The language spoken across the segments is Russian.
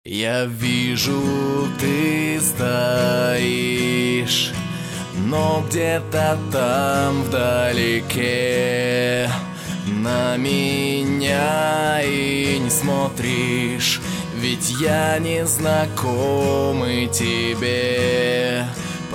Я вижу, ты стоишь, но где-то там вдалеке на меня и не смотришь, ведь я незнакомый тебе.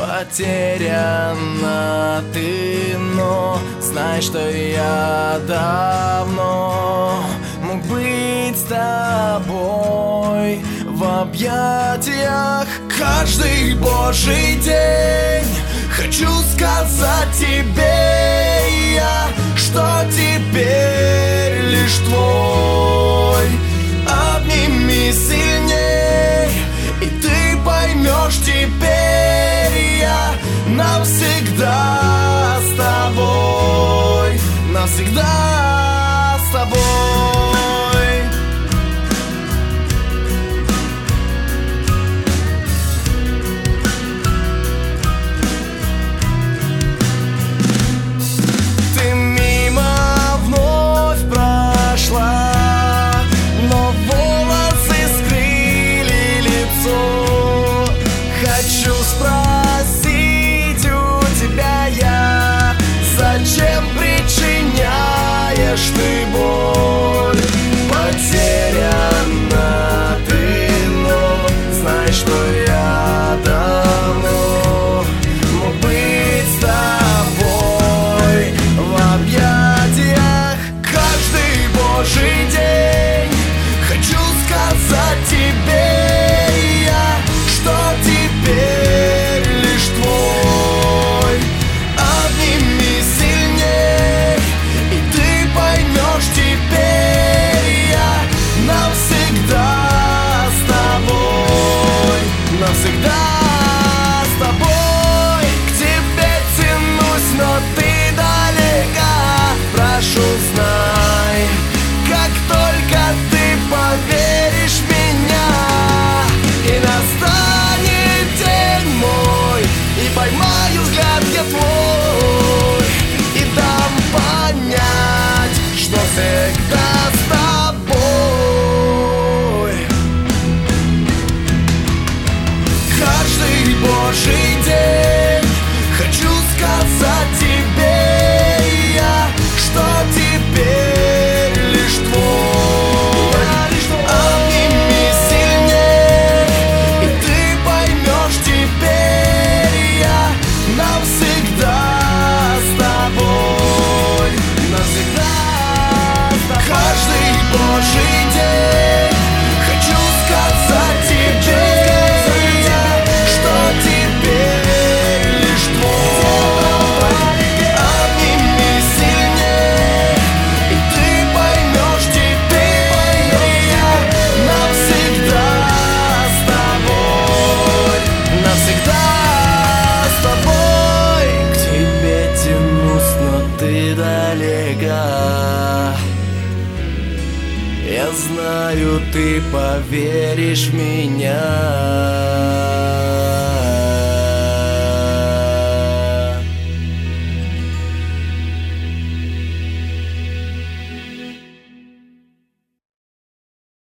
Потеряна ты, но знай, что я давно мог быть с тобой в объятиях каждый божий день. Хочу сказать тебе я, что теперь лишь твой. Обними сильней, и ты поймешь, теперь я навсегда с тобой, навсегда с тобой. Хочу спросить у тебя я, зачем причиняешь ты боль? Потеряна ты, но знай, что я давно мог быть с тобой в объятиях каждый божий день. Хочу сказать тебе я, что теперь лишь твой. Обними сильней, и ты поймешь, теперь я навсегда с тобой, навсегда с тобой. К тебе тянусь, но ты далека. Прошу, знай, как только ты поверишь в меня, и настанет день мой, и поймаю взгляд я твой, и дам понять, что всегда с тобой. Каждый божий день хочу сказать тебе я, что теперь лишь твой. Обними сильней, и ты поймешь, теперь я навсегда с тобой, навсегда с тобой. Каждый божий день хочу сказать тебе я, что теперь лишь твой. Обними сильней, и ты поймешь, теперь я навсегда с тобой, навсегда с тобой. К тебе тянусь, но ты далека. Я знаю, ты поверишь в меня.